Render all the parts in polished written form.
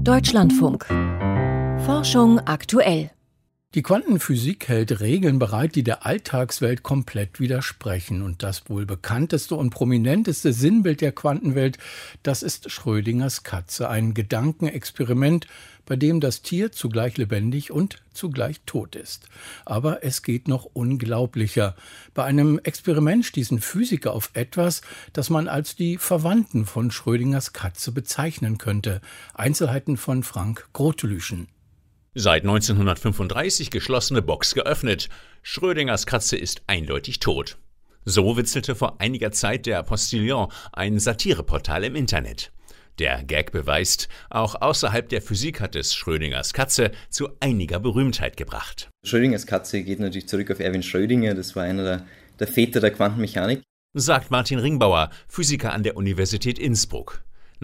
Deutschlandfunk. Forschung aktuell. Die Quantenphysik hält Regeln bereit, die der Alltagswelt komplett widersprechen. Und das wohl bekannteste und prominenteste Sinnbild der Quantenwelt, das ist Schrödingers Katze. Ein Gedankenexperiment, bei dem das Tier zugleich lebendig und zugleich tot ist. Aber es geht noch unglaublicher. Bei einem Experiment stießen Physiker auf etwas, das man als die Verwandten von Schrödingers Katze bezeichnen könnte. Einzelheiten von Frank Grotelüschen. Seit 1935 geschlossene Box geöffnet. Schrödingers Katze ist eindeutig tot. So witzelte vor einiger Zeit der Postillon, ein Satireportal im Internet. Der Gag beweist, auch außerhalb der Physik hat es Schrödingers Katze zu einiger Berühmtheit gebracht. Schrödingers Katze geht natürlich zurück auf Erwin Schrödinger, das war einer der Väter der Quantenmechanik. Sagt Martin Ringbauer, Physiker an der Universität Innsbruck.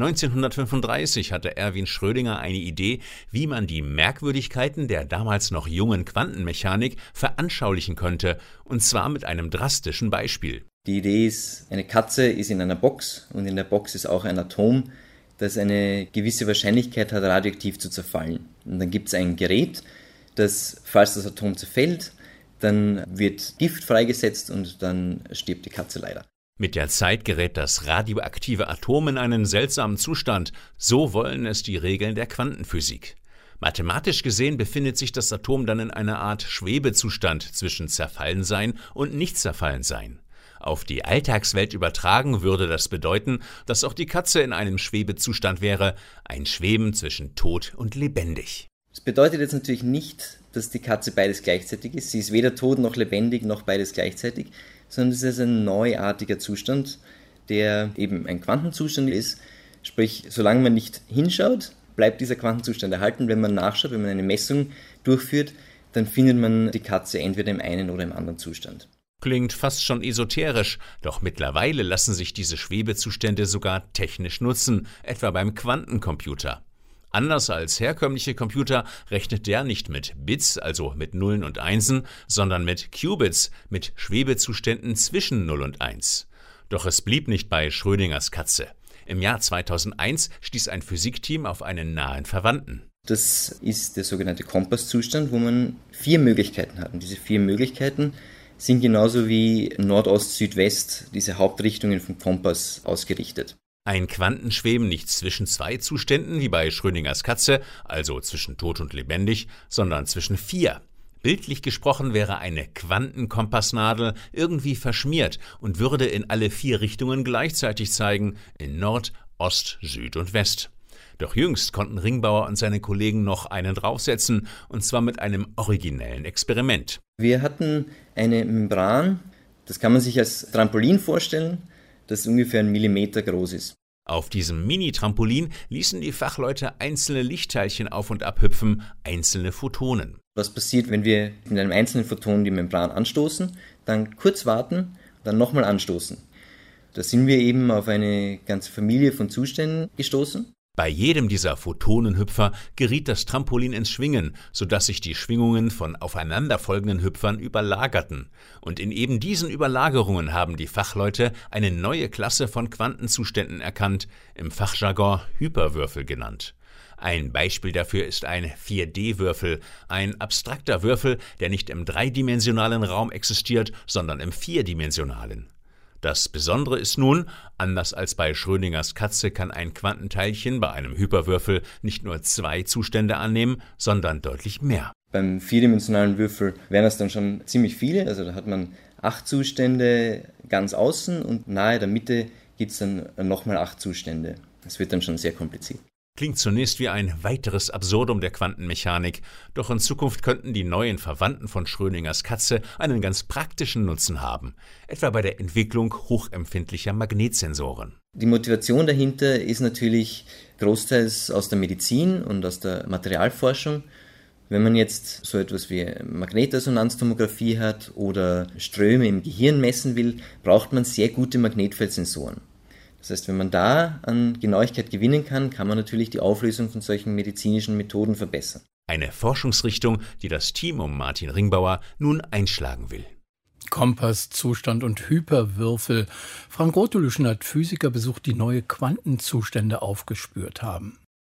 1935 hatte Erwin Schrödinger eine Idee, wie man die Merkwürdigkeiten der damals noch jungen Quantenmechanik veranschaulichen könnte, und zwar mit einem drastischen Beispiel. Die Idee ist, eine Katze ist in einer Box und in der Box ist auch ein Atom, das eine gewisse Wahrscheinlichkeit hat, radioaktiv zu zerfallen. Und dann gibt es ein Gerät, das, falls das Atom zerfällt, dann wird Gift freigesetzt und dann stirbt die Katze leider. Mit der Zeit gerät das radioaktive Atom in einen seltsamen Zustand. So wollen es die Regeln der Quantenphysik. Mathematisch gesehen befindet sich das Atom dann in einer Art Schwebezustand zwischen Zerfallensein und Nicht-Zerfallensein. Auf die Alltagswelt übertragen würde das bedeuten, dass auch die Katze in einem Schwebezustand wäre, ein Schweben zwischen tot und lebendig. Das bedeutet jetzt natürlich nicht, dass die Katze beides gleichzeitig ist. Sie ist weder tot noch lebendig noch beides gleichzeitig, sondern es ist ein neuartiger Zustand, der eben ein Quantenzustand ist. Sprich, solange man nicht hinschaut, bleibt dieser Quantenzustand erhalten. Wenn man nachschaut, wenn man eine Messung durchführt, dann findet man die Katze entweder im einen oder im anderen Zustand. Klingt fast schon esoterisch, doch mittlerweile lassen sich diese Schwebezustände sogar technisch nutzen, etwa beim Quantencomputer. Anders als herkömmliche Computer rechnet der nicht mit Bits, also mit Nullen und Einsen, sondern mit Qubits, mit Schwebezuständen zwischen 0 und 1. Doch es blieb nicht bei Schrödingers Katze. Im Jahr 2001 stieß ein Physikteam auf einen nahen Verwandten. Das ist der sogenannte Kompasszustand, wo man 4 Möglichkeiten hat. Und diese 4 Möglichkeiten sind genauso wie Nordost, Südwest, diese Hauptrichtungen vom Kompass ausgerichtet. Ein Quantenschweben nicht zwischen 2 Zuständen wie bei Schrödingers Katze, also zwischen tot und lebendig, sondern zwischen 4. Bildlich gesprochen wäre eine Quantenkompassnadel irgendwie verschmiert und würde in alle 4 Richtungen gleichzeitig zeigen, in Nord, Ost, Süd und West. Doch jüngst konnten Ringbauer und seine Kollegen noch einen draufsetzen, und zwar mit einem originellen Experiment. Wir hatten eine Membran, das kann man sich als Trampolin vorstellen, das ungefähr 1 Millimeter groß ist. Auf diesem Mini-Trampolin ließen die Fachleute einzelne Lichtteilchen auf- und abhüpfen, einzelne Photonen. Was passiert, wenn wir mit einem einzelnen Photon die Membran anstoßen, dann kurz warten, dann nochmal anstoßen? Da sind wir eben auf eine ganze Familie von Zuständen gestoßen. Bei jedem dieser Photonenhüpfer geriet das Trampolin ins Schwingen, sodass sich die Schwingungen von aufeinanderfolgenden Hüpfern überlagerten. Und in eben diesen Überlagerungen haben die Fachleute eine neue Klasse von Quantenzuständen erkannt, im Fachjargon Hyperwürfel genannt. Ein Beispiel dafür ist ein 4D-Würfel, ein abstrakter Würfel, der nicht im dreidimensionalen Raum existiert, sondern im vierdimensionalen. Das Besondere ist nun, anders als bei Schrödingers Katze kann ein Quantenteilchen bei einem Hyperwürfel nicht nur 2 Zustände annehmen, sondern deutlich mehr. Beim vierdimensionalen Würfel wären das dann schon ziemlich viele, also da hat man 8 Zustände ganz außen und nahe der Mitte gibt es dann nochmal 8 Zustände. Das wird dann schon sehr kompliziert. Klingt zunächst wie ein weiteres Absurdum der Quantenmechanik, doch in Zukunft könnten die neuen Verwandten von Schrödingers Katze einen ganz praktischen Nutzen haben, etwa bei der Entwicklung hochempfindlicher Magnetsensoren. Die Motivation dahinter ist natürlich großteils aus der Medizin und aus der Materialforschung. Wenn man jetzt so etwas wie Magnetresonanztomographie hat oder Ströme im Gehirn messen will, braucht man sehr gute Magnetfeldsensoren. Das heißt, wenn man da an Genauigkeit gewinnen kann, kann man natürlich die Auflösung von solchen medizinischen Methoden verbessern. Eine Forschungsrichtung, die das Team um Martin Ringbauer nun einschlagen will. Kompasszustand und Hyperwürfel. Frank Grotelüschen hat Physiker besucht, die neue Quantenzustände aufgespürt haben.